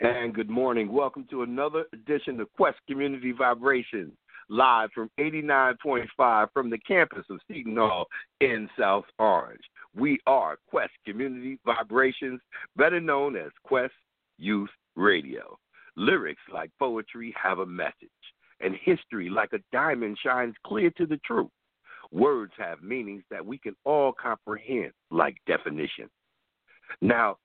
And good morning. Welcome to another edition of Quest Community Vibrations, live from 89.5 from the campus of Seton Hall in South Orange. We are Quest Community Vibrations, better known as Quest Youth Radio. Lyrics like poetry have a message, and history like a diamond shines clear to the truth. Words have meanings that we can all comprehend like definition. Now,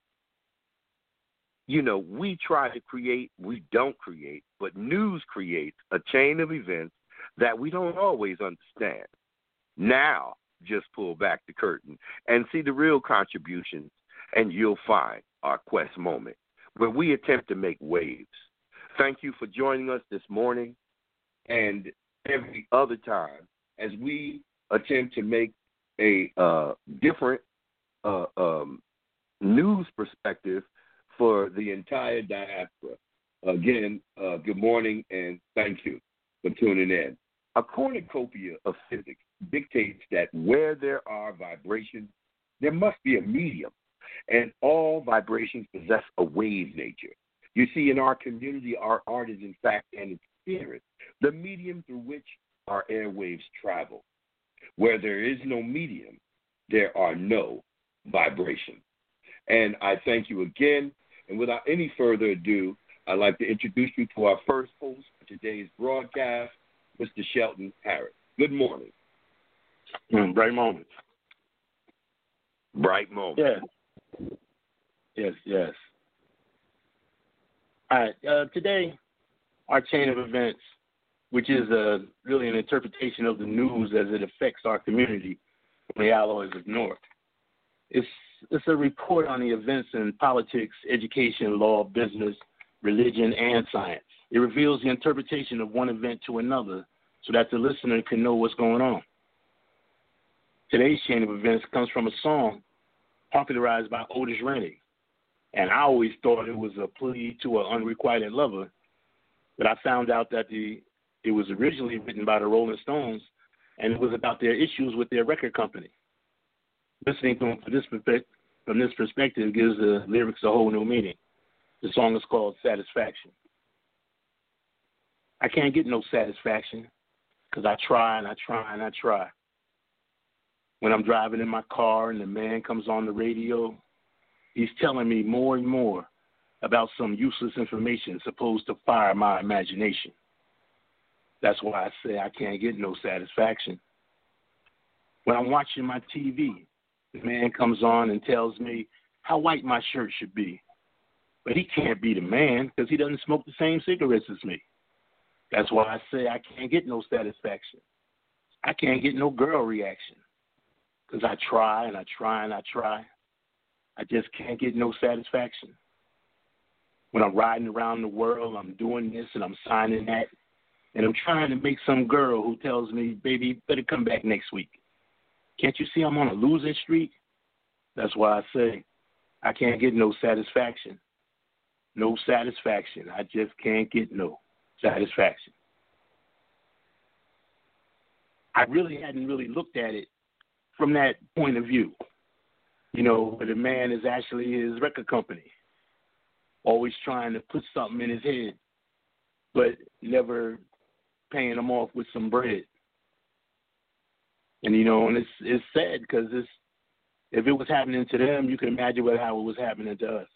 we try to create, we don't create, but news creates a chain of events that we don't always understand. Now, just pull back the curtain and see the real contributions, and you'll find our Quest moment, where we attempt to make waves. Thank you for joining us this morning and every other time as we attempt to make a different news perspective for the entire diaspora. Again, good morning and thank you for tuning in. A cornucopia of physics dictates that where there are vibrations, there must be a medium, and all vibrations possess a wave nature. You see, in our community, our art is in fact an experience, the medium through which our airwaves travel. Where there is no medium, there are no vibrations. And I thank you again. And without any further ado, I'd like to introduce you to our first host for today's broadcast, Mr. Shelton Harris. Good morning. Bright moments. Bright moments. Yeah. Yes. All right. Today, our chain of events, which is really an interpretation of the news as it affects our community from the alloys of North. It's a report on the events in politics, education, law, business, religion, and science. It reveals the interpretation of one event to another so that the listener can know what's going on. Today's chain of events comes from a song popularized by Otis Redding, and I always thought it was a plea to an unrequited lover, but I found out that it was originally written by the Rolling Stones, and it was about their issues with their record company. Listening to them from this perspective gives the lyrics a whole new meaning. The song is called Satisfaction. I can't get no satisfaction because I try and I try and I try. When I'm driving in my car and the man comes on the radio, he's telling me more and more about some useless information supposed to fire my imagination. That's why I say I can't get no satisfaction. When I'm watching my TV, the man comes on and tells me how white my shirt should be. But he can't be the man because he doesn't smoke the same cigarettes as me. That's why I say I can't get no satisfaction. I can't get no girl reaction because I try and I try and I try. I just can't get no satisfaction. When I'm riding around the world, I'm doing this and I'm signing that, and I'm trying to make some girl who tells me, baby, you better come back next week. Can't you see I'm on a losing streak? That's why I say I can't get no satisfaction. No satisfaction. I just can't get no satisfaction. I really hadn't looked at it from that point of view. Where the man is actually his record company, always trying to put something in his head, but never paying him off with some bread. And, and it's sad because if it was happening to them, you can imagine how it was happening to us.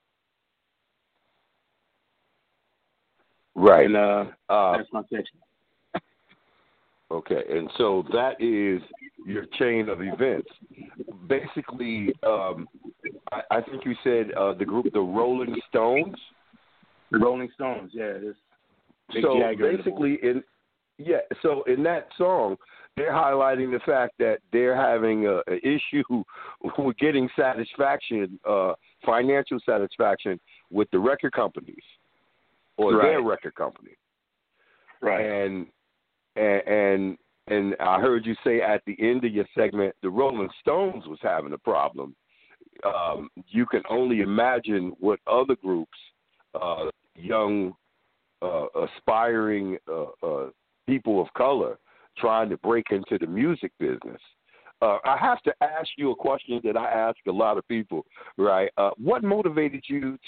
Right. And that's my section. Okay, and so that is your chain of events. Basically, I think you said the group, the Rolling Stones? The Rolling Stones, yeah. So basically, so in that song, they're highlighting the fact that they're having an issue with getting satisfaction, financial satisfaction with the record companies or their record company. Right. And I heard you say at the end of your segment, the Rolling Stones was having a problem. You can only imagine what other groups, young, aspiring people of color, trying to break into the music business. I have to ask you a question that I ask a lot of people, right? What motivated you to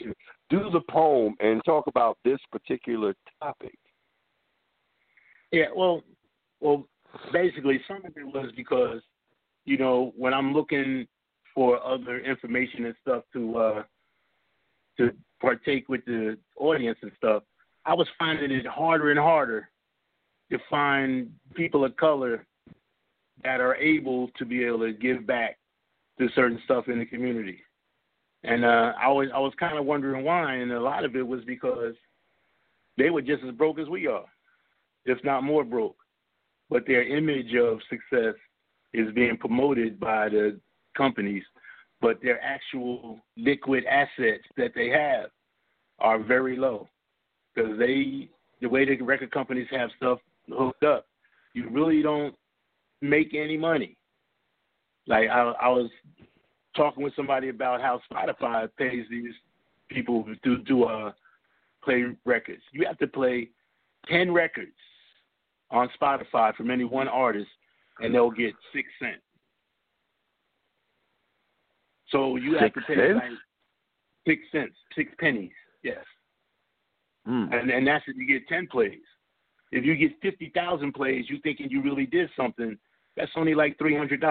do the poem and talk about this particular topic? Yeah, well, basically, some of it was because, when I'm looking for other information and stuff to partake with the audience and stuff, I was finding it harder and harder to find people of color that are able to give back to certain stuff in the community. And I was kind of wondering why, and a lot of it was because they were just as broke as we are, if not more broke. But their image of success is being promoted by the companies, but their actual liquid assets that they have are very low, because the way the record companies have stuff hooked up, you really don't make any money. Like I was talking with somebody about how Spotify pays these people to play records. You have to play 10 records on Spotify from any one artist, and they'll get 6 cents. So you have to pay like 6 cents, 6 pennies, yes. And that's if you get 10 plays. If you get 50,000 plays, you thinking you really did something, that's only like $300.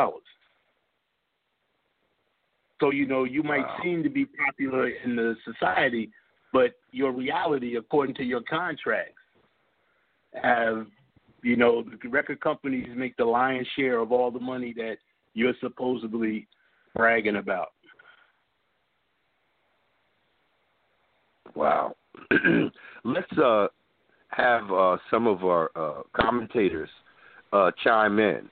So, you might seem to be popular in the society, but your reality, according to your contracts, have, the record companies make the lion's share of all the money that you're supposedly bragging about. Wow. Let's have some of our commentators chime in.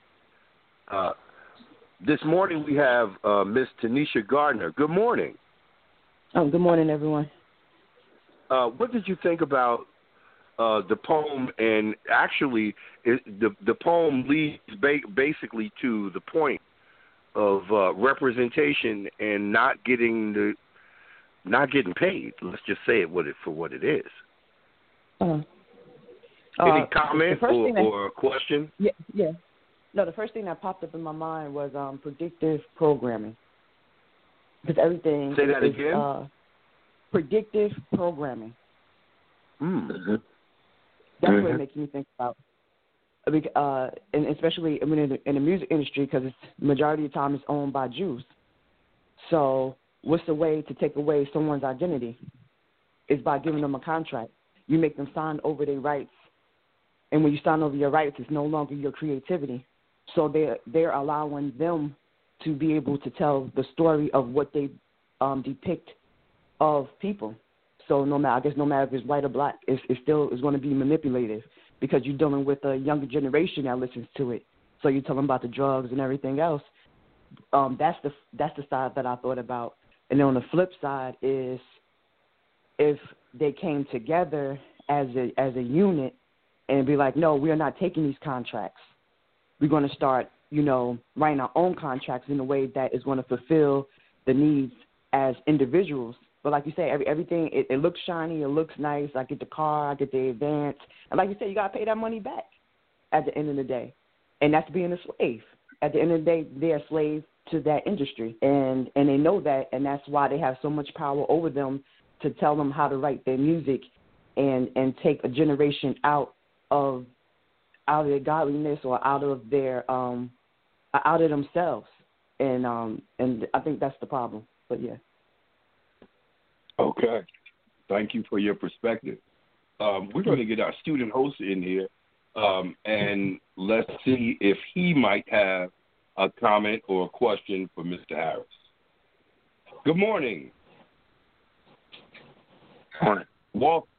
This morning we have Miss Tanisha Gardner. Good morning. Oh, good morning, everyone. What did you think about the poem? And actually, the poem leads basically to the point of representation and not getting paid. Let's just say it for what it is. Any comment or question? Yeah. No, the first thing that popped up in my mind was predictive programming. Because everything Say that again? Predictive programming. Mm-hmm. That's what it makes me think about. And especially in the music industry, because the majority of the time it's owned by Jews. So what's the way to take away someone's identity? Is by giving them a contract. You make them sign over their rights. And when you sign over your rights, it's no longer your creativity. So they're allowing them to be able to tell the story of what they depict of people. So no matter if it's white or black, it still is going to be manipulative, because you're dealing with a younger generation that listens to it. So you tell them about the drugs and everything else. That's the side that I thought about. And then on the flip side is if they came together as a unit and be like, no, we are not taking these contracts. We're going to start, writing our own contracts in a way that is going to fulfill the needs as individuals. But like you say, everything, it looks shiny, it looks nice. I get the car, I get the advance. And like you said, you got to pay that money back at the end of the day. And that's being a slave. At the end of the day, they're a slave to that industry. And they know that, and that's why they have so much power over them to tell them how to write their music and take a generation out of their godliness or out of themselves. And I think that's the problem. But yeah. Okay. Thank you for your perspective. We're going to get our student host in here, and let's see if he might have a comment or a question for Mr. Harris. Good morning. Morning. Walt,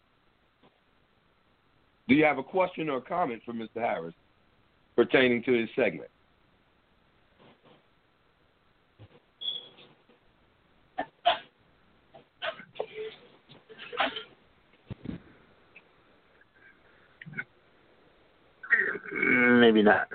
do you have a question or a comment for Mr. Harris pertaining to his segment? Maybe not.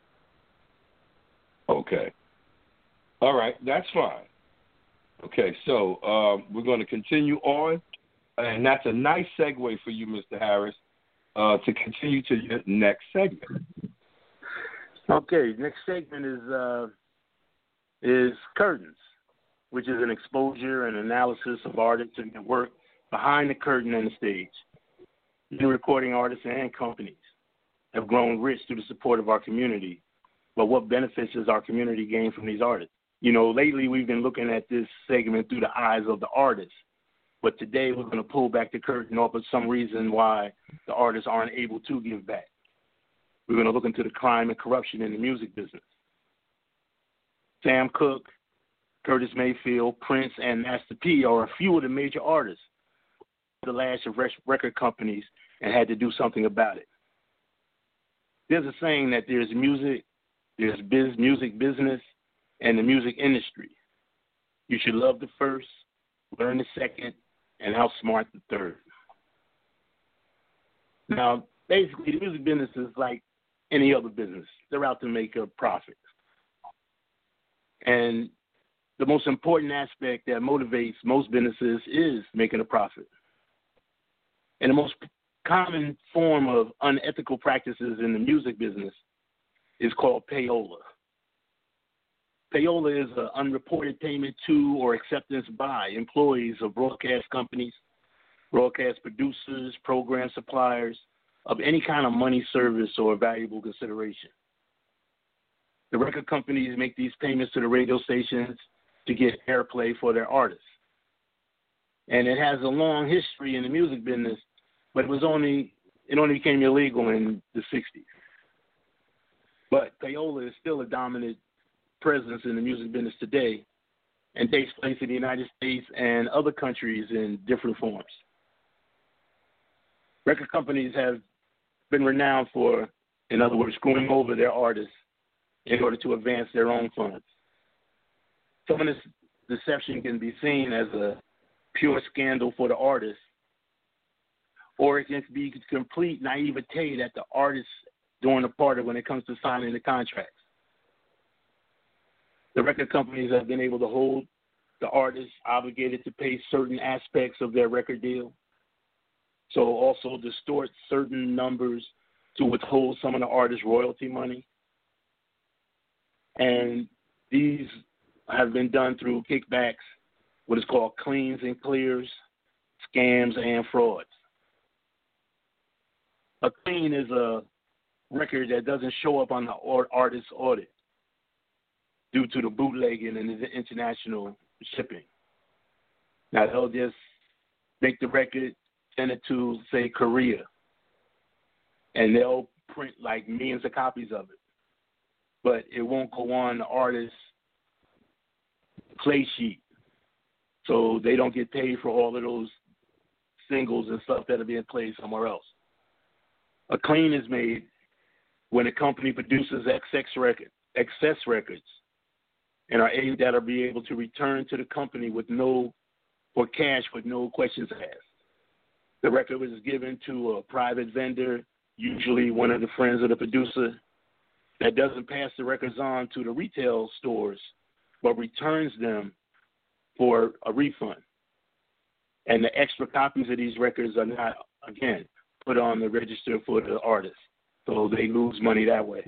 Okay. All right, that's fine. Okay, so we're going to continue on, and that's a nice segue for you, Mr. Harris, to continue to your next segment. Okay, next segment is curtains. which is an exposure and analysis of artists and their work behind the curtain and the stage. Many recording artists and companies have grown rich through the support of our community. But what benefits does our community gain from these artists? You know, lately we've been looking at this segment through the eyes of the artists. But today we're going to pull back the curtain off of some reason why the artists aren't able to give back. We're going to look into the crime and corruption in the music business. Sam Cooke, Curtis Mayfield, Prince, and Master P are a few of the major artists the lash of record companies and had to do something about it. There's a saying that there's music business, and the music industry. You should love the first, learn the second, and outsmart the third. Now, basically, the music business is like any other business. They're out to make a profit. And the most important aspect that motivates most businesses is making a profit. And the most common form of unethical practices in the music business is called payola. Payola is an unreported payment to or acceptance by employees of broadcast companies, broadcast producers, program suppliers, of any kind of money, service, or valuable consideration. The record companies make these payments to the radio stations to get airplay for their artists. And it has a long history in the music business, but it only became illegal in the 60s. But payola is still a dominant presence in the music business today and takes place in the United States and other countries in different forms. Record companies have been renowned for, in other words, screwing over their artists in order to advance their own funds. Some of this deception can be seen as a pure scandal for the artist, or it can be complete naivete that the artist doing a part of when it comes to signing the contracts. The record companies have been able to hold the artists obligated to pay certain aspects of their record deal, so also distort certain numbers to withhold some of the artist's royalty money. And these have been done through kickbacks, what is called cleans and clears, scams, and frauds. A clean is a record that doesn't show up on the artist's audit due to the bootlegging and the international shipping. Now, they'll just make the record, send it to, say, Korea, and they'll print like millions of copies of it. But it won't go on the artist's play sheet. So they don't get paid for all of those singles and stuff that are being played somewhere else. A clean is made when a company produces excess records and are able to be able to return to the company for cash with no questions asked. The record was given to a private vendor, usually one of the friends of the producer, that doesn't pass the records on to the retail stores, but returns them for a refund. And the extra copies of these records are not, again, put on the register for the artist. So they lose money that way.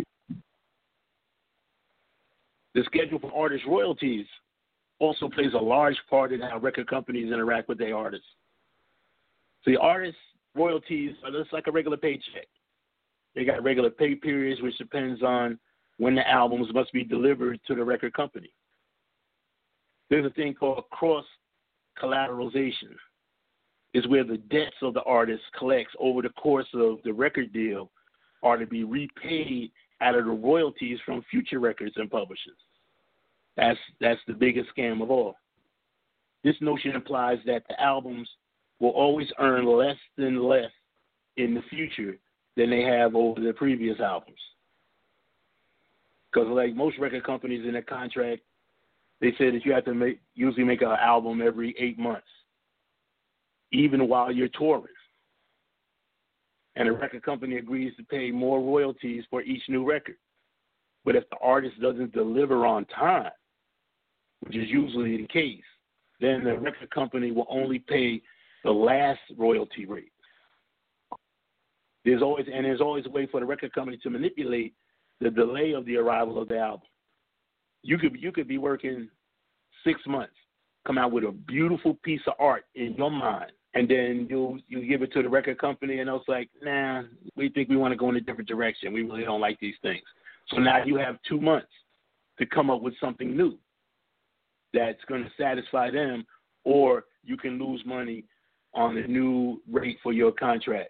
The schedule for artist royalties also plays a large part in how record companies interact with their artists. So the artist royalties are just like a regular paycheck. They got regular pay periods, which depends on when the albums must be delivered to the record company. There's a thing called cross-collateralization. It's where the debts of the artist collects over the course of the record deal are to be repaid out of the royalties from future records and publishers. That's the biggest scam of all. This notion implies that the albums will always earn less in the future than they have over the previous albums. Because like most record companies in their contract, they say that you have to usually make an album every 8 months, even while you're touring. And the record company agrees to pay more royalties for each new record. But if the artist doesn't deliver on time, which is usually the case, then the record company will only pay the last royalty rate. There's always a way for the record company to manipulate the delay of the arrival of the album. You could be working 6 months, come out with a beautiful piece of art in your mind, and then you give it to the record company, and it's like, nah, we think we want to go in a different direction. We really don't like these things. So now you have 2 months to come up with something new that's going to satisfy them, or you can lose money on the new rate for your contract.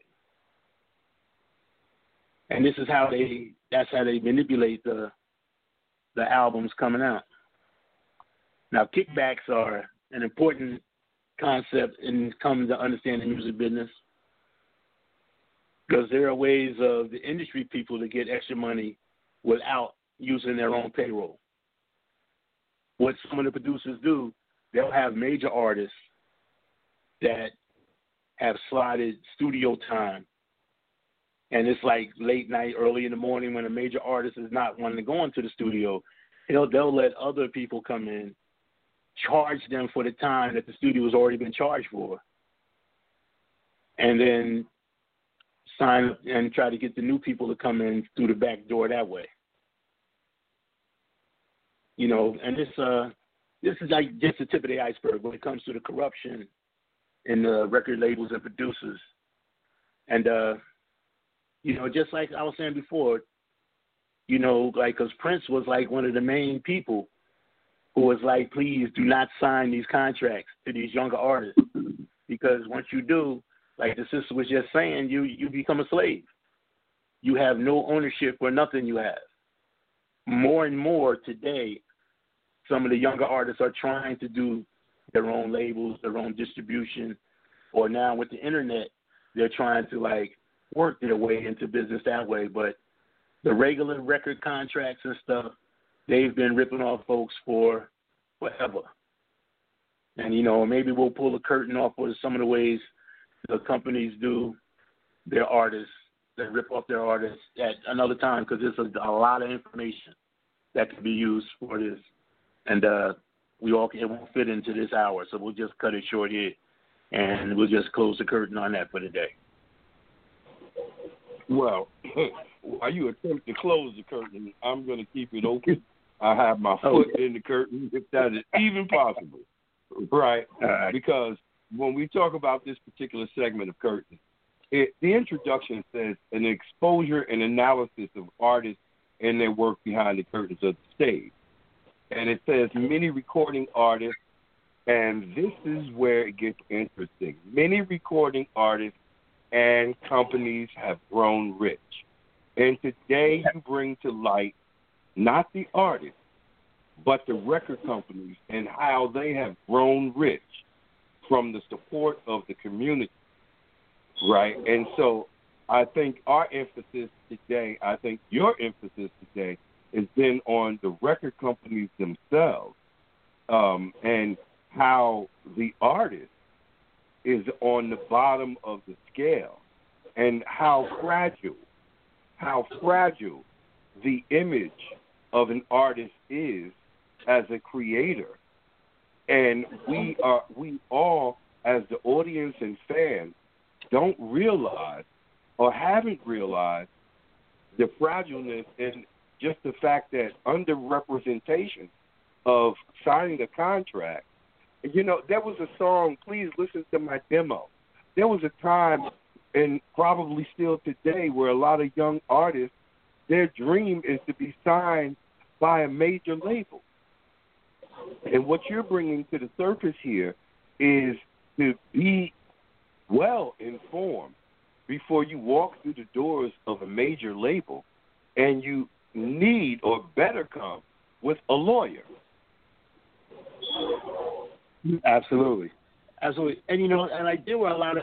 And this is how that's how they manipulate the albums coming out. Now, kickbacks are an important concept in coming to understand the music business, because there are ways of the industry people to get extra money without using their own payroll. What some of the producers do, they'll have major artists that have slotted studio time, and it's like late night, early in the morning when a major artist is not wanting to go into the studio. They'll let other people come in, charge them for the time that the studio has already been charged for, and then sign up and try to get the new people to come in through the back door that way. And this is like just the tip of the iceberg when it comes to the corruption in the record labels and producers. And, just like I was saying before, because Prince was like one of the main people who was like, please do not sign these contracts to these younger artists, because once you do, like the sister was just saying, you become a slave. You have no ownership for nothing you have. More and more today, some of the younger artists are trying to do their own labels, their own distribution, or now with the internet, they're trying to work their way into business that way. But the regular record contracts and stuff, they've been ripping off folks for forever. And, maybe we'll pull the curtain off for some of the ways the companies do their artists, that rip off their artists at another time, because there's a lot of information that could be used for this. And it won't fit into this hour, so we'll just cut it short here, and we'll just close the curtain on that for the day. Well, while you attempt to close the curtain, I'm going to keep it open. I have my foot in the curtain, if that is even possible, right? Because when we talk about this particular segment of Curtain, the introduction says an exposure and analysis of artists and their work behind the curtains of the stage. And it says many recording artists, and this is where it gets interesting. Many recording artists and companies have grown rich. And today you bring to light not the artists, but the record companies and how they have grown rich from the support of the community, right? And so I think our emphasis today, I think your emphasis today has been on the record companies themselves, and how the artist is on the bottom of the scale, and how fragile the image of an artist is as a creator. And we all, as the audience and fans, don't realize or haven't realized the fragileness and just the fact that underrepresentation of signing a contract. There was a song, please listen to my demo. There was a time, and probably still today, where a lot of young artists, their dream is to be signed by a major label. And what you're bringing to the surface here is to be well informed before you walk through the doors of a major label, and you need or better come with a lawyer. Absolutely. And and there were a lot of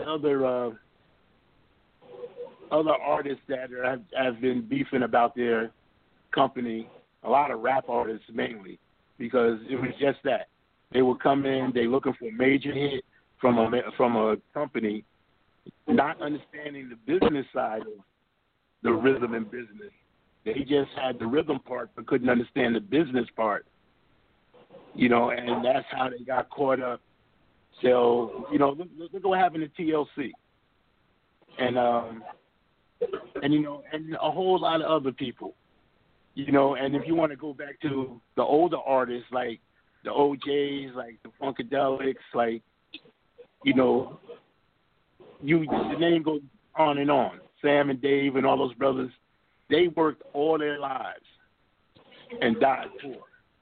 other artists that have been beefing about their company. A lot of rap artists mainly, because it was just that they would come in, they looking for a major hit from a company, not understanding the business side of the rhythm and business. They just had the rhythm part but couldn't understand the business part, and that's how they got caught up. So, look at what happened to TLC. And a whole lot of other people, and if you want to go back to the older artists like the OJs, like the Funkadelics, like, you know, the name goes on and on. Sam and Dave and all those brothers, they worked all their lives and died poor.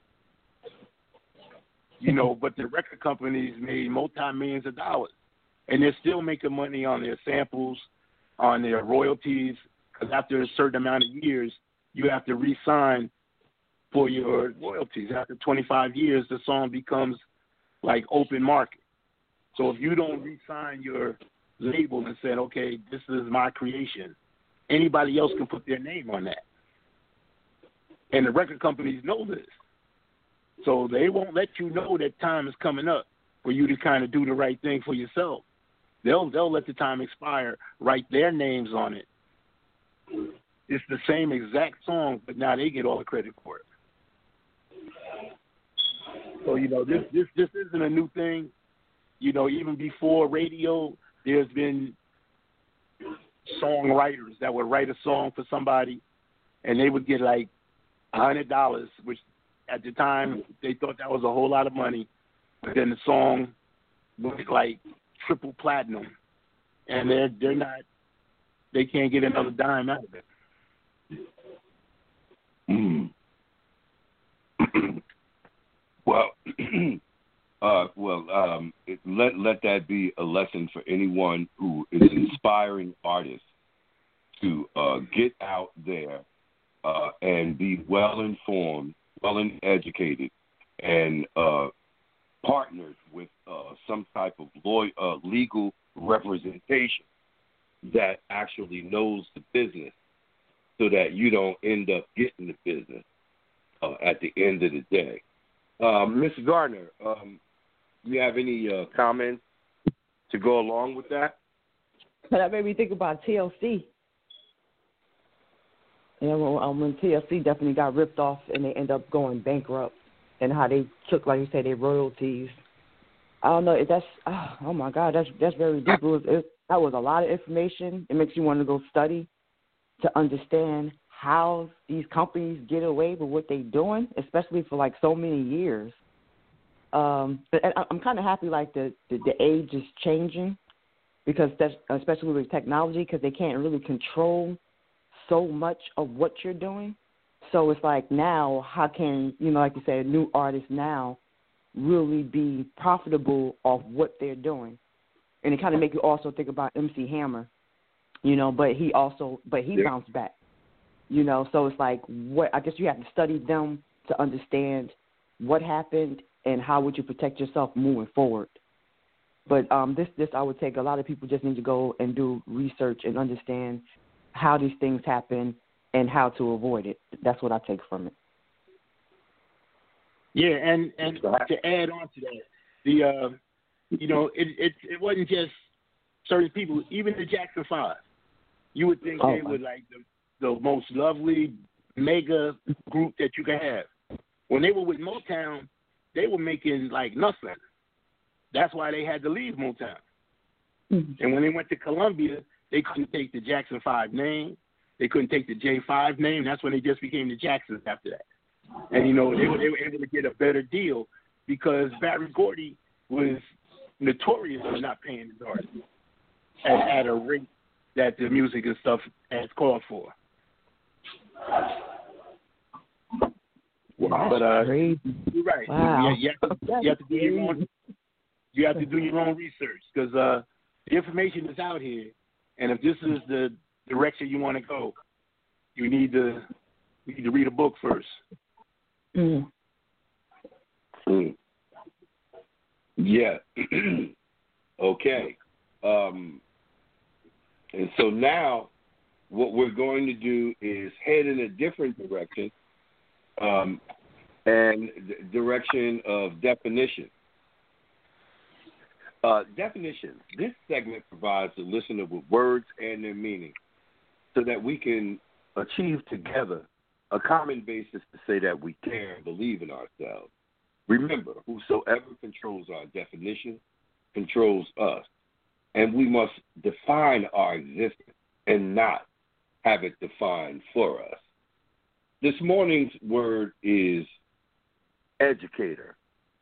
You know, but the record companies made multi-millions of dollars, and they're still making money on their samples, on their royalties, because after a certain amount of years, you have to re-sign for your royalties. After 25 years, the song becomes like open market. So if you don't re-sign your label and said, okay, this is my creation, anybody else can put their name on that. And the record companies know this. So they won't let you know that time is coming up for you to kind of do the right thing for yourself. They'll let the time expire, write their names on it. It's the same exact song, but now they get all the credit for it. So, you know, this isn't a new thing. You know, even before radio, there's been songwriters that would write a song for somebody, and they would get like $100, which at the time they thought that was a whole lot of money. But then the song was like triple platinum, and they can't get another dime out of it. Let that be a lesson for anyone who is inspiring artists to get out there and be well informed, well educated, and partnered with some type of legal representation that actually knows the business, so that you don't end up getting the business at the end of the day. Mr. Gardner, you have any comments to go along with that? That made me think about TLC. You know, when TLC definitely got ripped off and they end up going bankrupt, and how they took, like you said, their royalties. I don't know if that's. Oh my God, that's very deep. That was a lot of information. It makes you want to go study to understand how these companies get away with what they're doing, especially for like so many years. But I'm kind of happy like the age is changing, because that's especially with technology, because they can't really control so much of what you're doing. So it's like now, how can, you know, like you said, new artists now really be profitable off what they're doing? And it kind of make you also think about MC Hammer, you know, but he bounced back, you know. So it's like, I guess you have to study them to understand what happened and how would you protect yourself moving forward. But this I would take, a lot of people just need to go and do research and understand how these things happen and how to avoid it. That's what I take from it. Yeah, and to add on to that, you know, it wasn't just certain people, even the Jackson 5. You would think they were like the most lovely mega group that you could have. When they were with Motown, they were making like nothing. That's why they had to leave Motown. Mm-hmm. And when they went to Columbia, they couldn't take the Jackson 5 name. They couldn't take the J5 name. That's when they just became the Jacksons after that. And, you know, they were able to get a better deal because Barry Gordy was notorious for not paying his artists at a rate that the music and stuff has called for. Wow, but crazy. You're right. Wow. You have to do your own. You have to do your own research, because the information is out here, and if this is the direction you want to go, you need to read a book first. Mm. Mm. Yeah. Okay. And so now what we're going to do is head in a different direction, and the direction of definition. Definition. This segment provides the listener with words and their meaning so that we can achieve together a common basis to say that we care and believe in ourselves. Remember, whosoever controls our definition controls us, and we must define our existence and not have it defined for us. This morning's word is educator.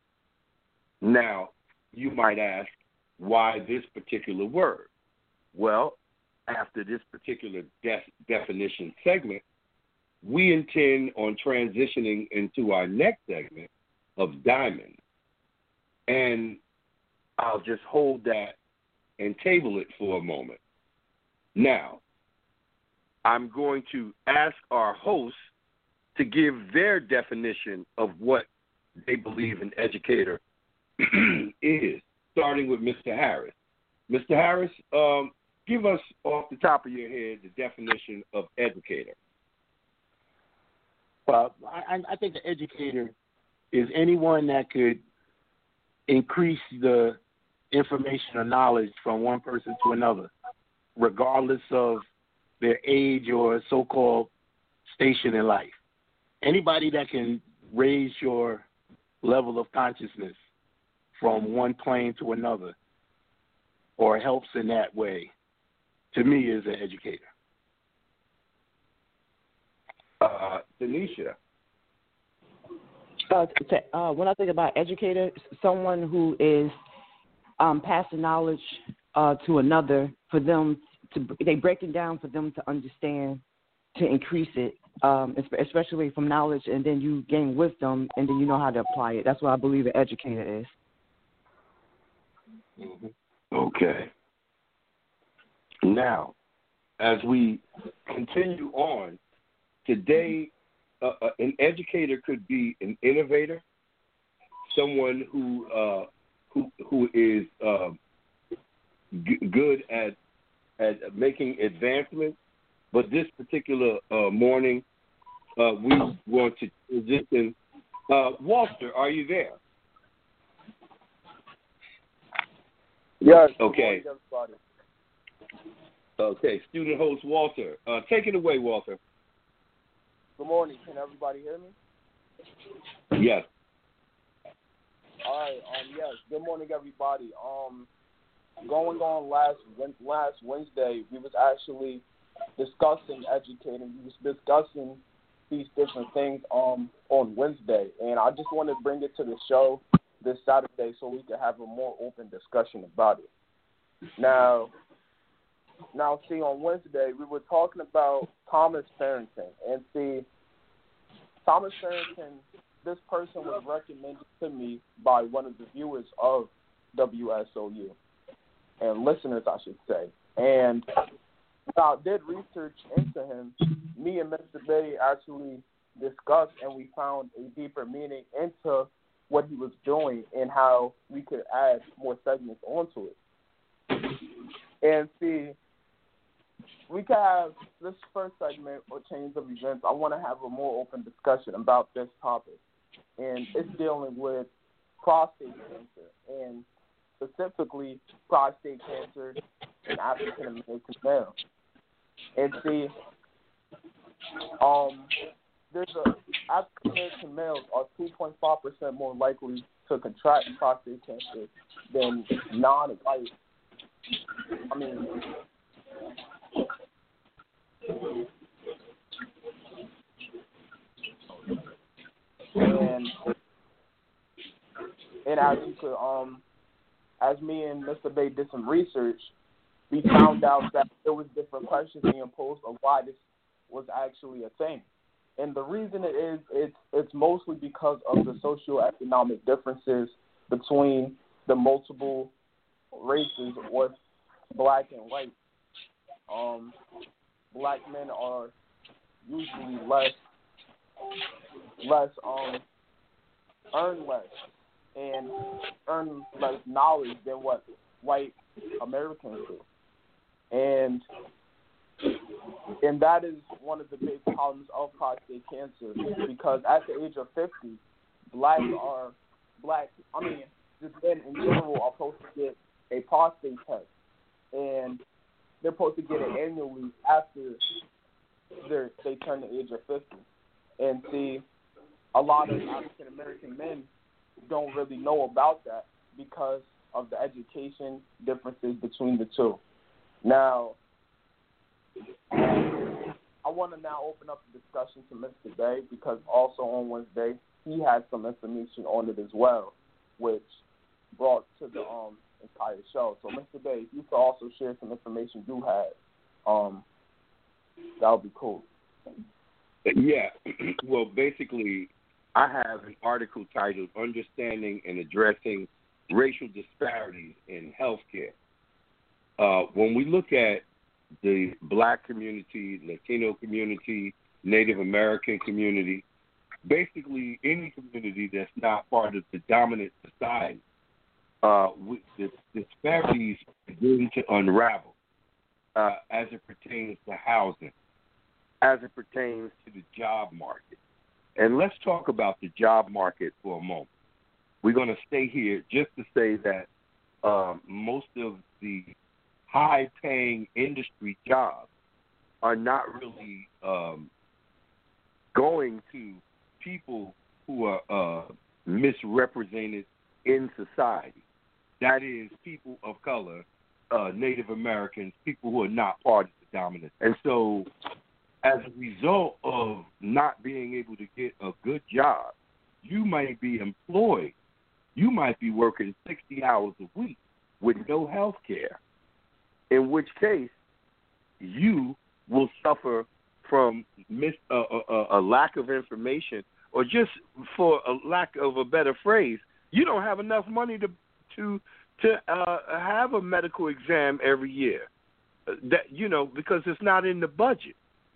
Now, you might ask, why this particular word? Well, after this particular definition segment, we intend on transitioning into our next segment of diamond. And I'll just hold that and table it for a moment. Now, I'm going to ask our hosts to give their definition of what they believe an educator is, starting with Mr. Harris. Mr. Harris, give us off the top of your head the definition of educator. Well, I think the educator is anyone that could increase the information or knowledge from one person to another, regardless of their age or so-called station in life. Anybody that can raise your level of consciousness from one plane to another or helps in that way, to me, is an educator. Denisha. When I think about educator, someone who is passing knowledge to another for them they break it down for them to understand, to increase it, especially from knowledge, and then you gain wisdom, and then you know how to apply it. That's what I believe an educator is. Mm-hmm. Okay. Now, as we continue on, today, an educator could be an innovator, someone who is good at making advancements. But this particular morning, we want to transition. Walter, are you there? Yes. Okay. Okay. Student host Walter, take it away, Walter. Good morning. Can everybody hear me? Yes. All right. Yes. Good morning, everybody. Going on last Wednesday, we was actually discussing educating. We was discussing these different things on Wednesday, and I just wanted to bring it to the show this Saturday so we could have a more open discussion about it. Now, see, on Wednesday we were talking about Thomas Farrington, and see, Thomas Farrington, this person was recommended to me by one of the viewers of WSOU, and listeners, I should say. And I did research into him. Me and Mr. Bay actually discussed, and we found a deeper meaning into what he was doing and how we could add more segments onto it. And see, we could have this first segment or chains of events. I want to have a more open discussion about this topic, and it's dealing with prostate cancer, and specifically prostate cancer in African American males. And see, African American males are 2.5% more likely to contract prostate cancer than non-white. And as you could, as me and Mr. Bay did some research, we found out that there was different questions being posed of why this was actually a thing. And the reason it is, it's mostly because of the socioeconomic differences between the multiple races, or black and white. Black men are usually earn less and earn less knowledge than what white Americans do. And that is one of the big problems of prostate cancer, because at the age of 50, just men in general are supposed to get a prostate test, and they're supposed to get it annually after they turn the age of 50. And see, a lot of African American men don't really know about that because of the education differences between the two. Now, I want to now open up the discussion to Mr. Bay, because also on Wednesday he had some information on it as well, which brought to the entire show. So, Mr. Bay, if you could also share some information you had, that would be cool. Yeah. Well, basically, I have an article titled "Understanding and Addressing Racial Disparities in Healthcare." When we look at the Black community, Latino community, Native American community, basically any community that's not part of the dominant society, the disparities begin to unravel as it pertains to housing, as it pertains to the job market. And let's talk about the job market for a moment. We're going to stay here just to say that most of the high-paying industry jobs are not really going to people who are misrepresented in society. That is, people of color, Native Americans, people who are not part of the dominant. And so, as a result of not being able to get a good job, you might be employed. You might be working 60 hours a week with no health care, in which case you will suffer from a lack of information, or just for a lack of a better phrase, you don't have enough money to have a medical exam every year. Because it's not in the budget.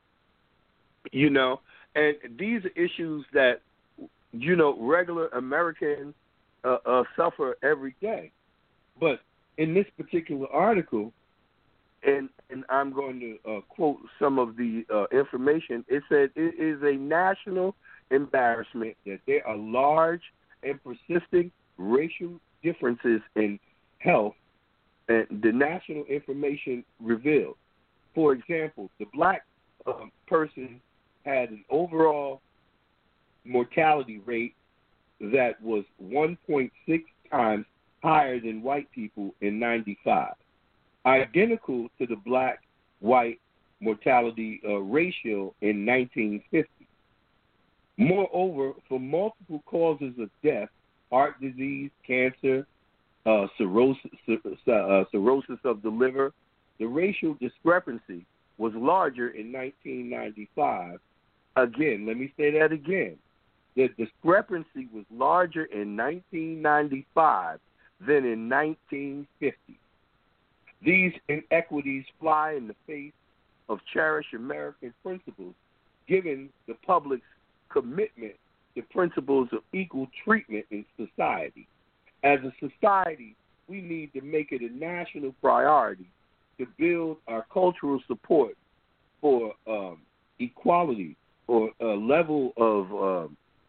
And these are issues that regular Americans suffer every day. But in this particular article, and I'm going to quote some of the information, it said it is a national embarrassment that there are large and persisting racial differences in health, and the national information revealed. For example, the Black person had an overall mortality rate that was 1.6 times higher than white people in 95, identical to the Black-white mortality ratio in 1950. Moreover, for multiple causes of death, heart disease, cancer, cirrhosis of the liver, the racial discrepancy was larger in 1995. Again, let me say that again. The discrepancy was larger in 1995 than in 1950. These inequities fly in the face of cherished American principles, given the public's commitment to principles of equal treatment in society. As a society, we need to make it a national priority to build our cultural support for equality, or a level of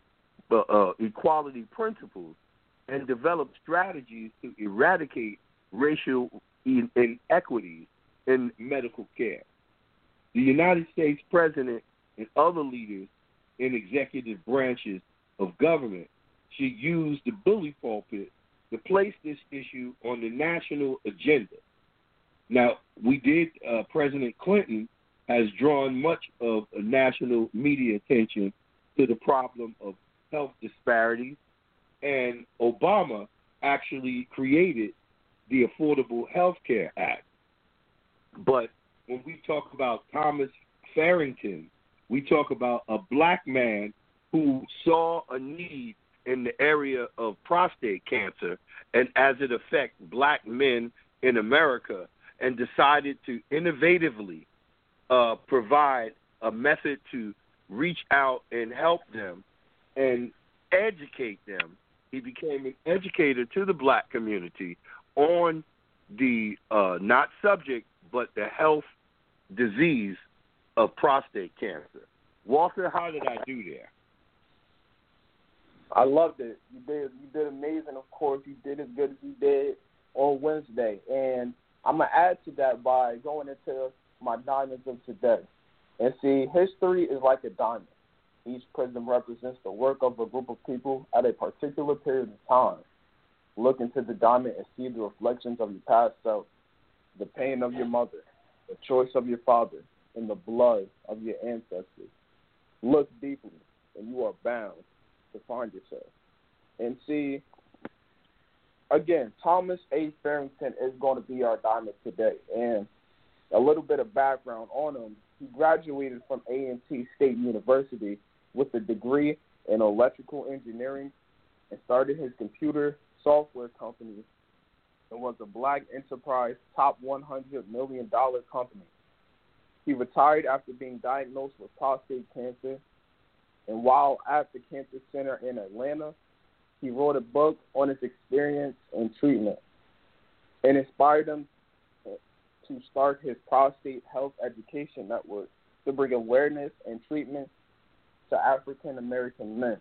equality principles, and develop strategies to eradicate racial inequities in medical care. The United States President and other leaders in executive branches of government should use the bully pulpit to place this issue on the national agenda. Now, President Clinton has drawn much of national media attention to the problem of health disparities, and Obama actually created the Affordable Health Care Act. But when we talk about Thomas Farrington, we talk about a Black man who saw a need in the area of prostate cancer and as it affects Black men in America, and decided to innovatively provide a method to reach out and help them and educate them. He became an educator to the Black community on the not subject but the health disease of prostate cancer. Walter, how did I do there? I loved it. You did amazing. Of course, you did as good as you did on Wednesday. And I'm going to add to that by going into my diamonds of today. And see, history is like a diamond. Each prism represents the work of a group of people at a particular period of time. Look into the diamond and see the reflections of your past self, the pain of your mother, the choice of your father, and the blood of your ancestors. Look deeply, and you are bound to find yourself. And see, again, Thomas A. Farrington is going to be our diamond today. And a little bit of background on him. He graduated from A&T State University with a degree in electrical engineering and started his computer software company and was a Black Enterprise top $100 million company. He retired after being diagnosed with prostate cancer, and while at the Cancer Center in Atlanta, he wrote a book on his experience and treatment and inspired him to start his prostate health education network to bring awareness and treatment to African American men.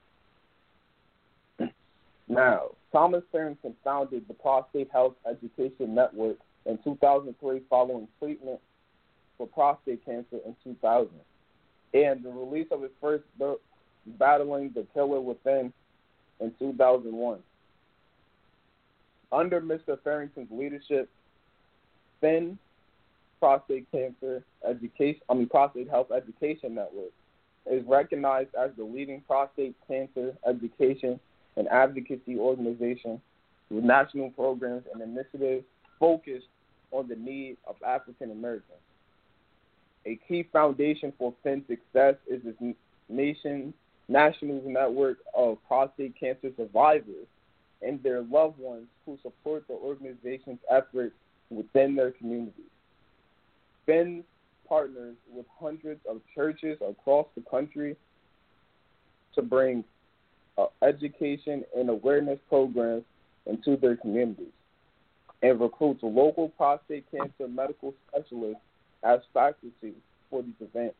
Now, Thomas Farrington founded the Prostate Health Education Network in 2003 following treatment for prostate cancer in 2000 and the release of his first book, Battling the Killer Within, in 2001. Under Mr. Farrington's leadership, PHIN Prostate Health Education Network is recognized as the leading prostate cancer education and advocacy organization with national programs and initiatives focused on the needs of African Americans. A key foundation for PHIN's success is its national network of prostate cancer survivors and their loved ones who support the organization's efforts within their communities. PHIN partners with hundreds of churches across the country to bring education and awareness programs into their communities and recruits local prostate cancer medical specialists as faculty for these events.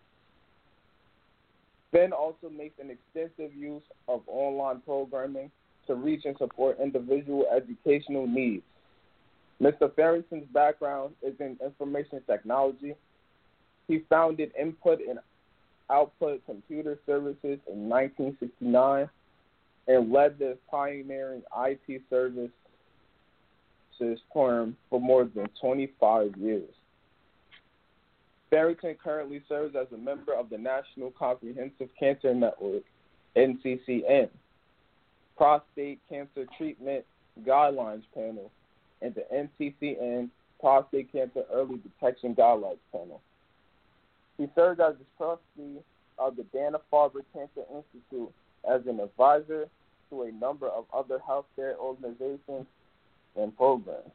PHIN also makes an extensive use of online programming to reach and support individual educational needs. Mr. Farrington's background is in information technology. He founded Input and Output Computer Services in 1969 and led this pioneering IT services firm for more than 25 years. Farrington currently serves as a member of the National Comprehensive Cancer Network, NCCN, Prostate Cancer Treatment Guidelines Panel, and the NCCN Prostate Cancer Early Detection Guidelines Panel. He served as the trustee of the Dana-Farber Cancer Institute as an advisor to a number of other healthcare organizations and programs.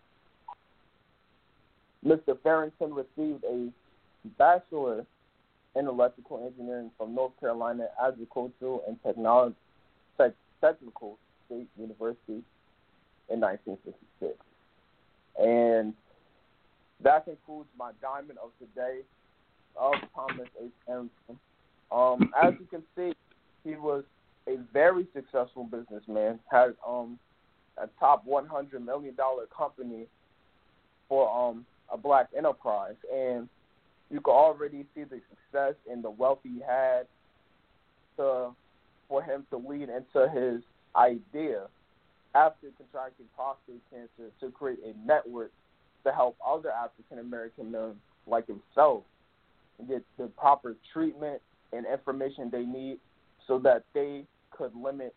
Mr. Farrington received a bachelor in electrical engineering from North Carolina Agricultural and Technical State University in 1966. And that concludes my diamond of today of Thomas A. Farrington. As you can see, he was a very successful businessman, had a top $100 million company for a Black enterprise, and you could already see the success and the wealth he had for him to lead into his idea after contracting prostate cancer to create a network to help other African American men like himself get the proper treatment and information they need so that they could limit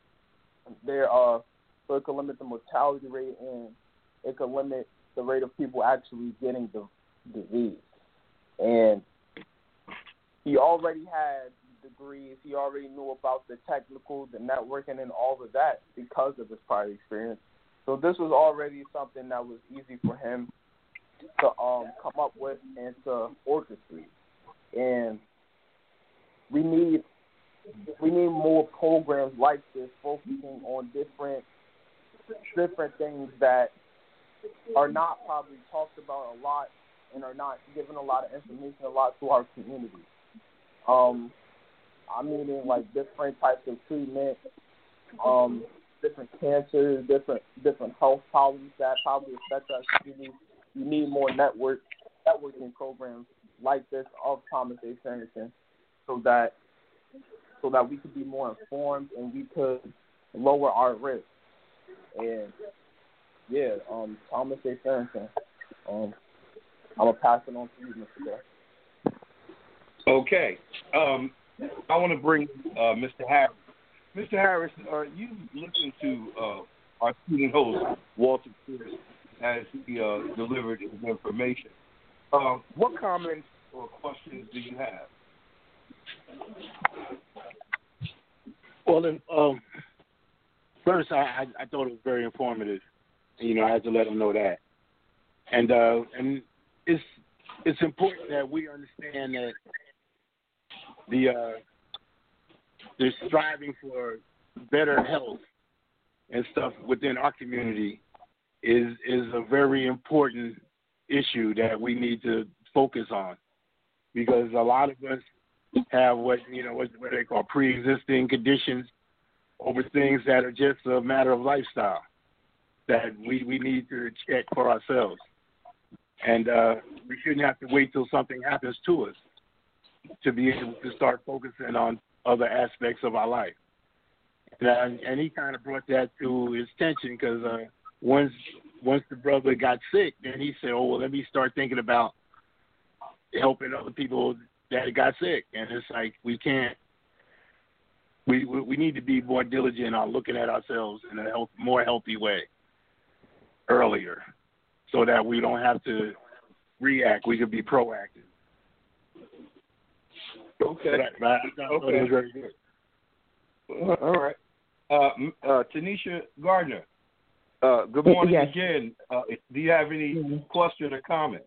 the mortality rate and it could limit the rate of people actually getting the disease. And he already had degrees. He already knew about the technical, the networking, and all of that because of his prior experience. So this was already something that was easy for him to come up with and to orchestrate. And we need more programs like this focusing on different things that are not probably talked about a lot and are not given a lot of information a lot to our community. I mean, like different types of treatment, different cancers, different health problems that probably affect our community. You need more networking programs like this of Thomas A. Farrington, so that we could be more informed and we could lower our risk. And yeah, Thomas A. Farrington. I'm gonna pass it on to you, Mr. Gray. Okay. I want to bring Mr. Harris. Mr. Harris, you've listened to our student host, Walter Pierce, as he delivered his information. What comments or questions do you have? Well, then, first, I thought it was very informative. I had to let them know that, and it's important that we understand that the striving for better health and stuff within our community is a very important issue that we need to focus on, because a lot of us have what they call pre-existing conditions over things that are just a matter of lifestyle that we need to check for ourselves. And we shouldn't have to wait till something happens to us to be able to start focusing on other aspects of our life. And he kind of brought that to his attention, because once the brother got sick, then he said, "Oh, well, let me start thinking about helping other people that got sick." And it's like we need to be more diligent on looking at ourselves in a more healthy way earlier, so that we don't have to react. We could be proactive. Okay. But I thought it was very good. All right. Tanisha Gardner, good morning again. Do you have any question or comment?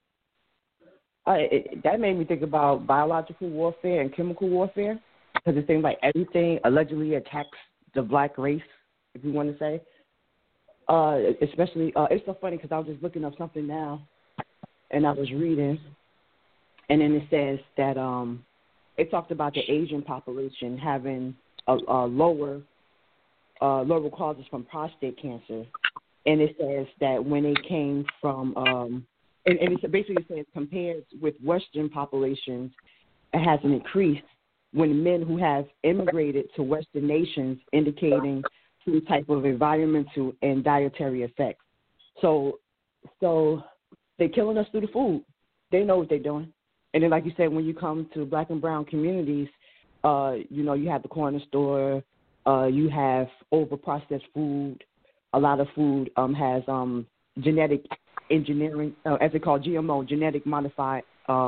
That made me think about biological warfare and chemical warfare, because it seems like everything allegedly attacks the black race, if you want to say. Especially, it's so funny because I was just looking up something now, and I was reading, and then it says that it talked about the Asian population having a lower causes from prostate cancer, and it says that when it came from and it basically says compared with Western populations, it has an increase when men who have immigrated to Western nations, indicating some type of environmental and dietary effects. So they're killing us through the food. They know what they're doing. And then, like you said, when you come to black and brown communities, you have the corner store, you have over-processed food. A lot of food has genetic engineering, as they call GMO, genetic modified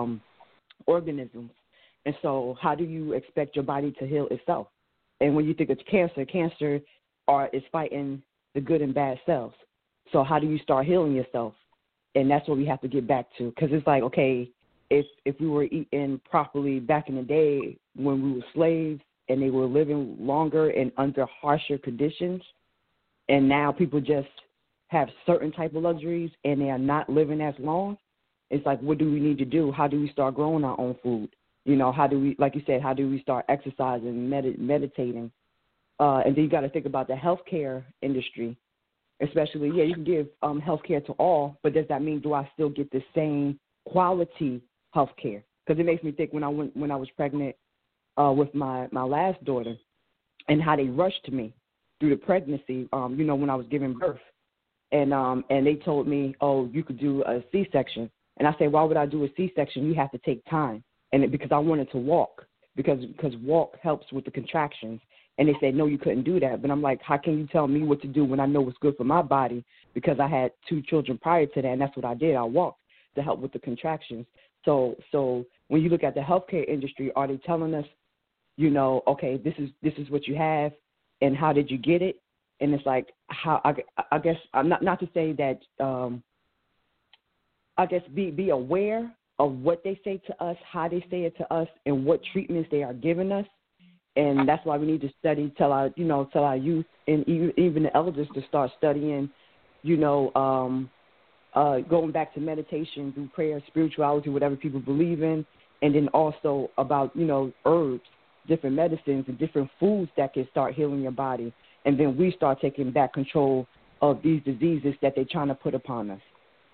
organisms. And so how do you expect your body to heal itself? And when you think of cancer is fighting the good and bad cells. So how do you start healing yourself? And that's what we have to get back to, because it's like, okay, if we were eating properly back in the day when we were slaves and they were living longer and under harsher conditions, and now people just have certain type of luxuries and they are not living as long, it's like, what do we need to do? How do we start growing our own food? How do we, like you said, how do we start exercising, meditating? And then you got to think about the healthcare industry, especially. Yeah, you can give healthcare to all, but does that mean do I still get the same quality healthcare? Because it makes me think when I was pregnant with my last daughter, and how they rushed me through the pregnancy. When I was giving birth, and they told me, oh, you could do a C-section, and I said, why would I do a C-section? You have to take time, and because I wanted to walk, because walk helps with the contractions. And they said, no, you couldn't do that. But I'm like, how can you tell me what to do when I know what's good for my body? Because I had 2 children prior to that, and that's what I did. I walked to help with the contractions. So when you look at the healthcare industry, are they telling us, okay, this is what you have, and how did you get it? And it's like, how I guess not to say that. I guess be aware of what they say to us, how they say it to us, and what treatments they are giving us. And that's why we need to study, tell our youth and even the elders to start studying, going back to meditation, through prayer, spirituality, whatever people believe in, and then also about, herbs, different medicines, and different foods that can start healing your body. And then we start taking back control of these diseases that they're trying to put upon us.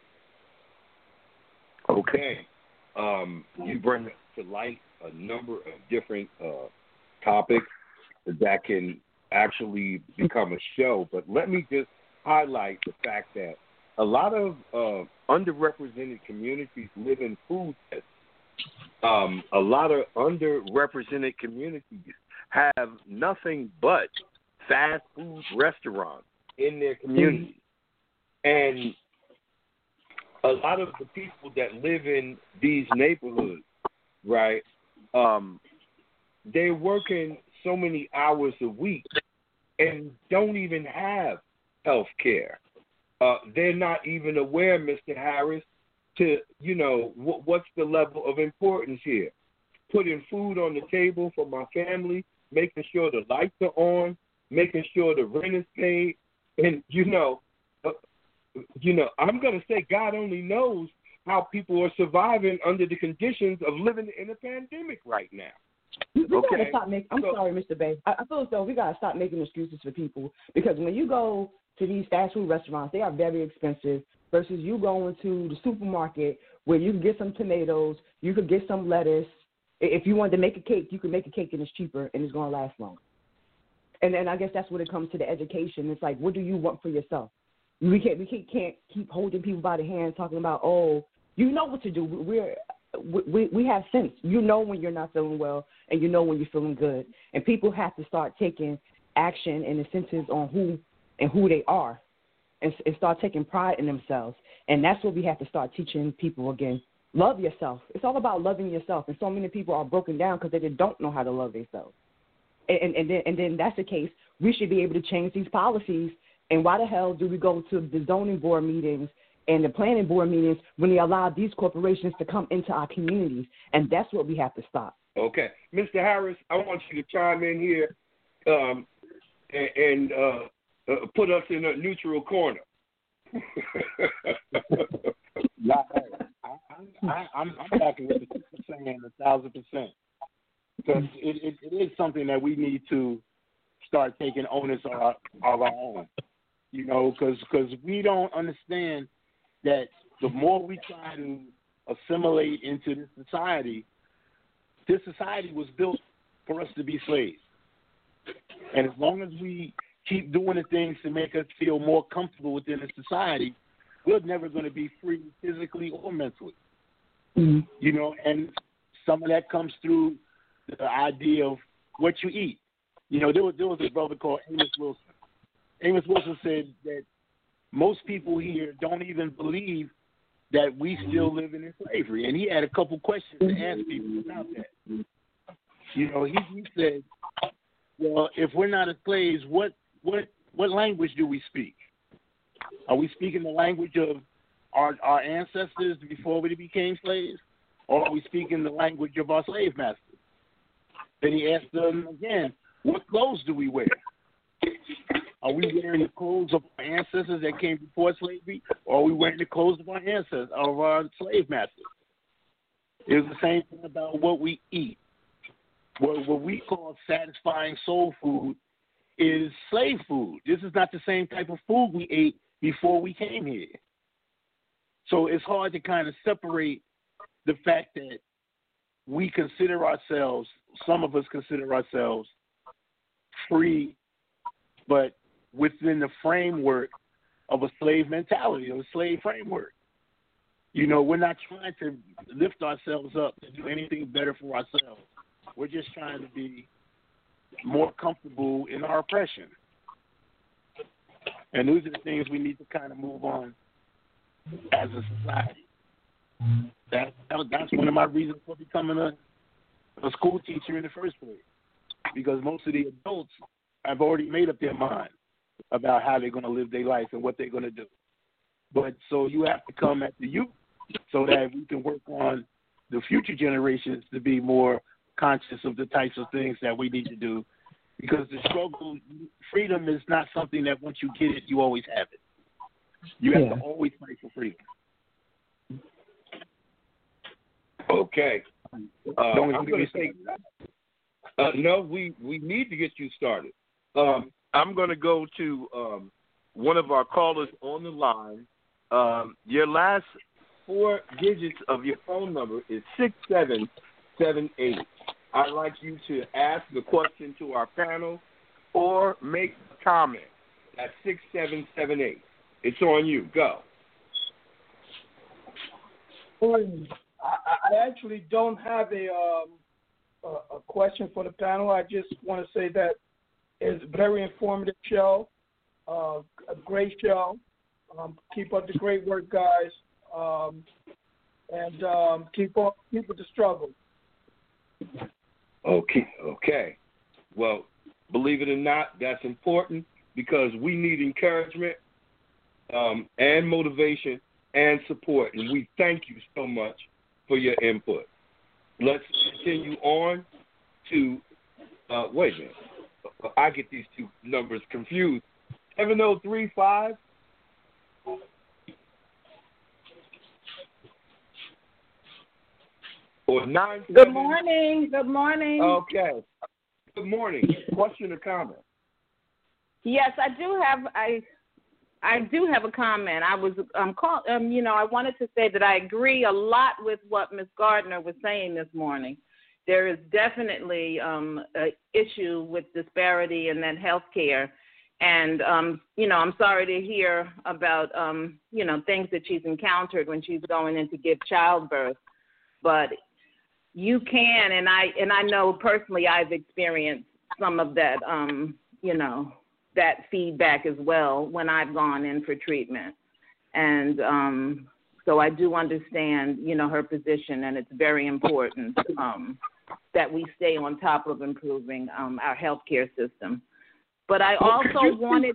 Okay. You bring to light a number of different topics that can actually become a show, but let me just highlight the fact that a lot of underrepresented communities live in food deserts. A lot of underrepresented communities have nothing but fast food restaurants in their community. And a lot of the people that live in these neighborhoods, right, they're working so many hours a week and don't even have health care. They're not even aware, Mr. Harris, to, what's the level of importance here. Putting food on the table for my family, making sure the lights are on, making sure the rent is paid. And, I'm going to say God only knows how people are surviving under the conditions of living in a pandemic right now. We gotta stop making. I'm sorry, Mr. Bay. I feel as though we gotta stop making excuses for people, because when you go to these fast food restaurants, they are very expensive. Versus you going to the supermarket where you can get some tomatoes, you could get some lettuce. If you wanted to make a cake, you can make a cake and it's cheaper and it's gonna last longer. And I guess that's when it comes to the education. It's like, what do you want for yourself? We can't keep holding people by the hand, talking about, oh, you know what to do. We have sense. You know when you're not feeling well, and you know when you're feeling good. And people have to start taking action and incentives on who they are, and start taking pride in themselves. And that's what we have to start teaching people again. Love yourself. It's all about loving yourself. And so many people are broken down because they don't know how to love themselves. And then that's the case. We should be able to change these policies. And why the hell do we go to the zoning board meetings and the planning board meetings when they allow these corporations to come into our communities? And that's what we have to stop. Okay. Mr. Harris, I want you to chime in here and put us in a neutral corner. I'm backing what the saying 1,000%. Because it is something that we need to start taking onus of our own. Because we don't understand that the more we try to assimilate into this society was built for us to be slaves. And as long as we keep doing the things to make us feel more comfortable within the society, we're never going to be free physically or mentally. Mm-hmm. And some of that comes through the idea of what you eat. There was a brother called Amos Wilson. Amos Wilson said that most people here don't even believe that we still live in slavery. And he had a couple questions to ask people about that. He said, well, if we're not slaves, what language do we speak? Are we speaking the language of our ancestors before we became slaves? Or are we speaking the language of our slave masters? Then he asked them again, what clothes do we wear? Are we wearing the clothes of our ancestors that came before slavery, or are we wearing the clothes of our ancestors, of our slave masters? It was the same thing about what we eat. What we call satisfying soul food is slave food. This is not the same type of food we ate before we came here. So it's hard to kind of separate the fact that we consider ourselves, some of us consider ourselves free, but within the framework of a slave mentality, of a slave framework. We're not trying to lift ourselves up to do anything better for ourselves. We're just trying to be more comfortable in our oppression. And those are the things we need to kind of move on as a society. That's one of my reasons for becoming a school teacher in the first place, because most of the adults have already made up their mind about how they're going to live their life and what they're going to do. But so you have to come at the youth so that we can work on the future generations to be more conscious of the types of things that we need to do, because the struggle, freedom is not something that once you get it, you always have it. You have to always fight for freedom. Okay. I'm going to say, no, we need to get you started. I'm going to go to one of our callers on the line. Your last 4 digits of your phone number is 6778. I'd like you to ask the question to our panel or make a comment. That's 6778. It's on you. Go. I actually don't have a question for the panel. I just want to say that it's a very informative show. A great show. Keep up the great work, guys. And keep with the struggle. Okay. Well, believe it or not, that's important because we need encouragement and motivation and support, and we thank you so much for your input. Let's continue on to, wait a minute. I get these two numbers confused. 7035 or 97. Good morning. Okay. Good morning. Question or comment? Yes, I do have a comment. I was I wanted to say that I agree a lot with what Ms. Gardner was saying this morning. There is definitely an issue with disparity in that health care. And, I'm sorry to hear about, things that she's encountered when she's going in to give childbirth. But you can, and I know personally I've experienced some of that, that feedback as well when I've gone in for treatment. And so I do understand, her position, and it's very important that we stay on top of improving our healthcare system. But I also wanted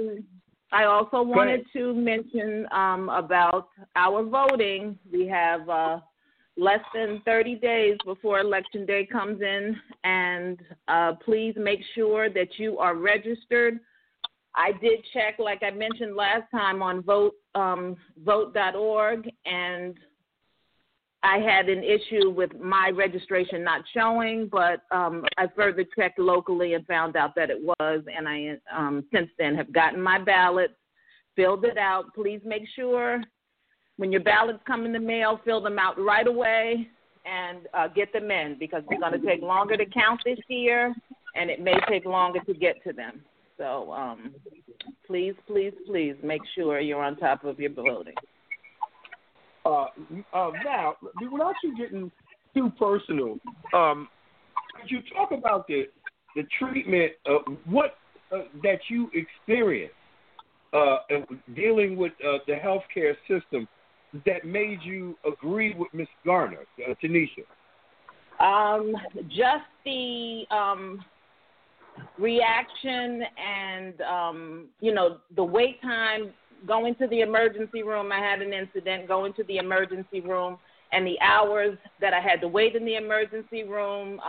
to mention about our voting. We have less than 30 days before Election Day comes in, and please make sure that you are registered. I did check, like I mentioned last time, on vote.org, and I had an issue with my registration not showing, but I further checked locally and found out that it was, and I since then have gotten my ballots, filled it out. Please make sure when your ballots come in the mail, fill them out right away and get them in, because it's going to take longer to count this year, and it may take longer to get to them. So please make sure you're on top of your voting. Now, without you getting too personal, could you talk about the treatment of what that you experienced dealing with the healthcare system that made you agree with Ms. Garner, Tanisha? Just the reaction and, the wait time. Going to the emergency room, I had an incident going to the emergency room, and the hours that I had to wait in the emergency room,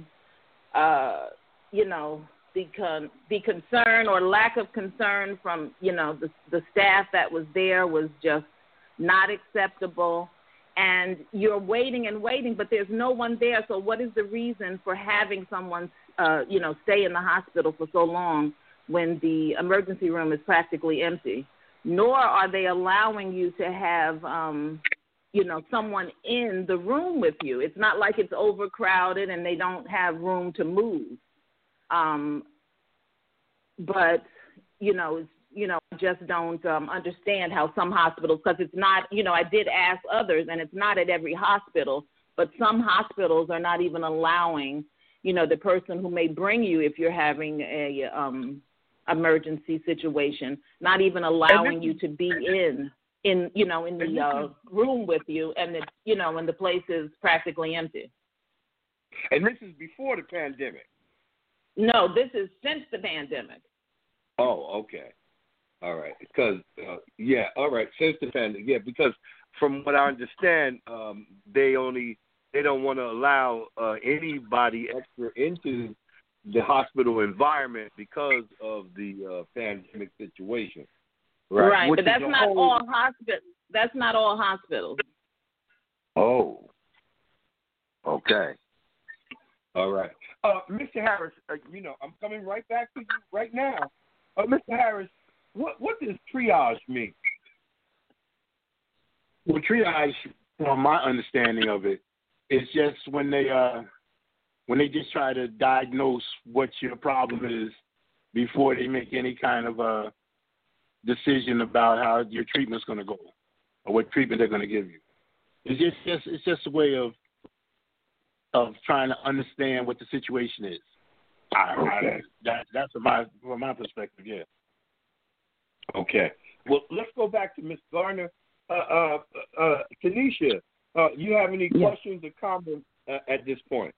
the concern or lack of concern from, the staff that was there was just not acceptable. And you're waiting and waiting, but there's no one there. So what is the reason for having someone, stay in the hospital for so long when the emergency room is practically empty? Nor are they allowing you to have, someone in the room with you. It's not like it's overcrowded and they don't have room to move. But, I just don't understand how some hospitals, because it's not, I did ask others, and it's not at every hospital, but some hospitals are not even allowing, the person who may bring you if you're having a emergency situation, not even allowing you to be in the room with you, and and the place is practically empty. And this is before the pandemic? No, this is since the pandemic. Oh, okay. All right. Because, all right, since the pandemic, because from what I understand, they don't want to allow anybody extra into the hospital environment because of the pandemic situation. Right, but that's not all hospitals. That's not all hospitals. Oh, okay. All right. Mr. Harris, I'm coming right back to you right now. Mr. Harris, what does triage mean? Well, triage, from my understanding of it, is just when they just try to diagnose what your problem is before they make any kind of a decision about how your treatment's going to go or what treatment they're going to give you. It's just a way of trying to understand what the situation is. Okay. That's from my perspective, yeah. Okay. Well, let's go back to Ms. Gardner. Tanisha, you have any questions or comments at this point?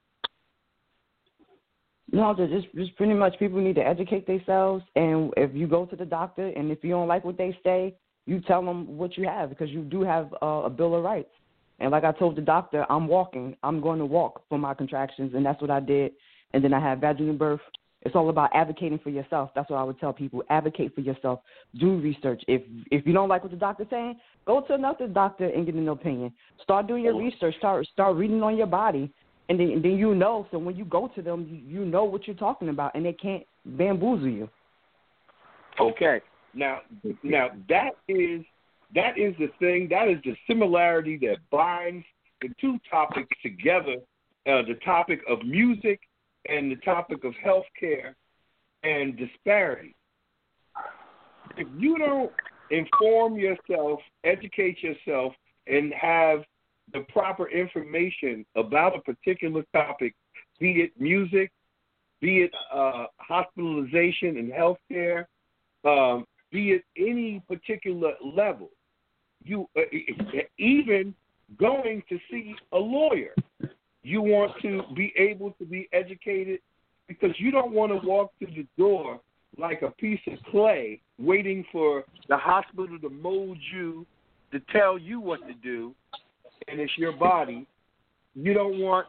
No, just pretty much people need to educate themselves. And if you go to the doctor and if you don't like what they say, you tell them what you have, because you do have a Bill of Rights. And like I told the doctor, I'm going to walk for my contractions, and that's what I did. And then I had vaginal birth. It's all about advocating for yourself. That's what I would tell people. Advocate for yourself. Do research. If you don't like what the doctor's saying, go to another doctor and get an opinion. Start doing your research. Start reading on your body, and then you know. So when you go to them, you know what you're talking about, and they can't bamboozle you. Okay. Now that is the thing. That is the similarity that binds the two topics together: the topic of music and the topic of healthcare and disparity. If you don't inform yourself, educate yourself, and have the proper information about a particular topic, be it music, be it hospitalization and healthcare, be it any particular level, you even going to see a lawyer, you want to be able to be educated, because you don't want to walk through the door like a piece of clay waiting for the hospital to mold you, to tell you what to do, and it's your body. You don't want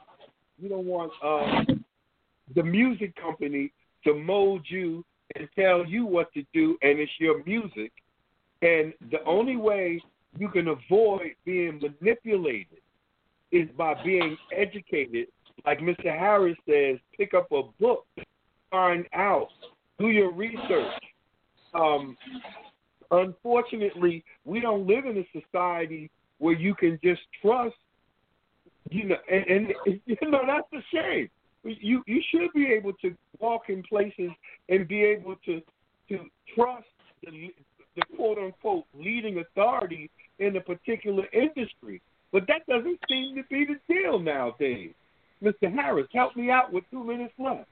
the music company to mold you and tell you what to do, and it's your music. And the only way you can avoid being manipulated is by being educated. Like Mr. Harris says, pick up a book, find out, do your research. Unfortunately, we don't live in a society where you can just trust, and that's a shame. You should be able to walk in places and be able to trust the quote unquote leading authority in a particular industry. But that doesn't seem to be the deal nowadays. Mr. Harris, help me out with 2 minutes left.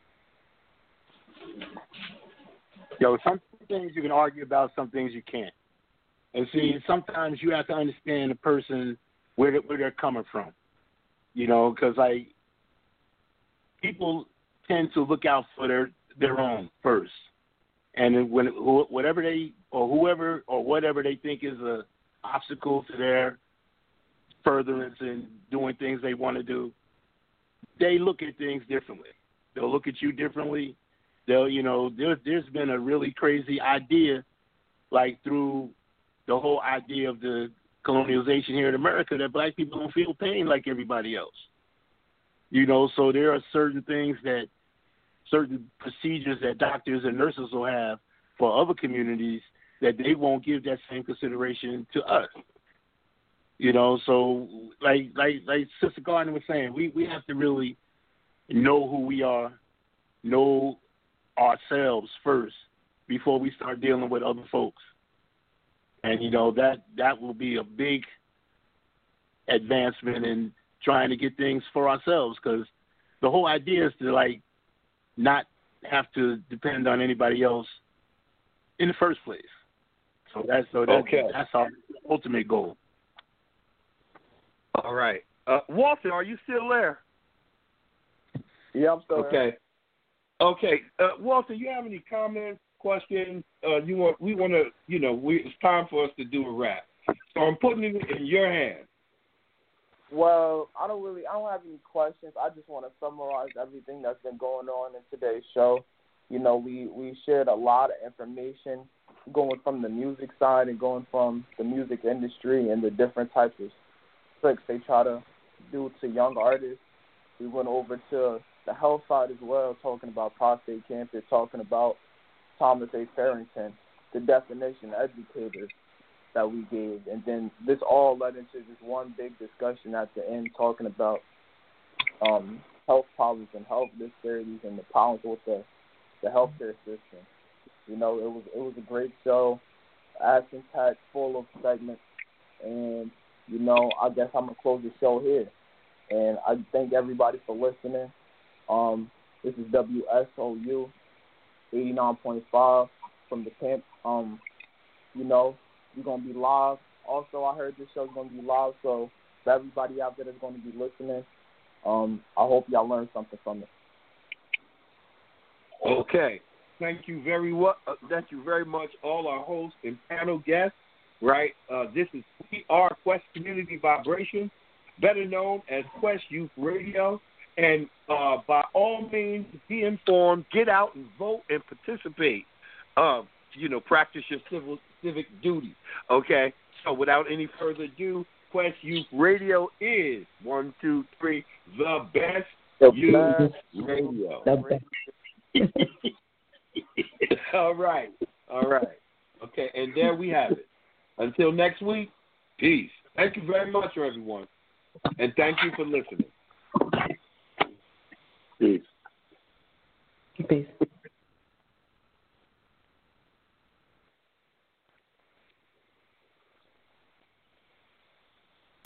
Some things you can argue about, some things you can't. And see, sometimes you have to understand the person, where they're coming from. Because people tend to look out for their own first. And when whatever they think is a obstacle to their furtherance and doing things they want to do, they look at things differently. They'll look at you differently. There's been a really crazy idea, like through the whole idea of the colonialization here in America, that black people don't feel pain like everybody else. So there are certain procedures that doctors and nurses will have for other communities that they won't give that same consideration to us. So like Sister Gardner was saying, we have to really know who we are, know ourselves first before we start dealing with other folks. And that will be a big advancement in trying to get things for ourselves, because the whole idea is to not have to depend on anybody else in the first place. So that's our ultimate goal. All right. Walter, are you still there? Yeah, I'm still there. Okay. Walter, you have any comments, questions? It's time for us to do a wrap. So I'm putting it in your hands. Well, I don't have any questions. I just want to summarize everything that's been going on in today's show. We shared a lot of information going from the music side and going from the music industry and the different types of tricks they try to do to young artists. We went over to the health side as well, talking about prostate cancer, talking about Thomas A. Farrington, the definition educators that we gave. And then this all led into just one big discussion at the end, talking about health problems and health disparities and the problems with the healthcare system. It was a great show, action-packed, full of segments. And, I guess I'm going to close the show here. And I thank everybody for listening. This is WSOU 89.5 from the camp. you know, we're going to be live. Also, I heard this show's going to be live, so for everybody out there that's going to be listening, I hope y'all learned something from it. Okay. Thank you very much, all our hosts and panel guests. Right, we are Quest Community Vibration, better known as Quest Youth Radio, and by all means, be informed, get out and vote and participate. Practice your civic duty. Okay, so without any further ado, Quest Youth Radio is 1, 2, 3, the best youth radio. All right. Okay, and there we have it. Until next week, peace. Thank you very much, everyone. And thank you for listening. Peace.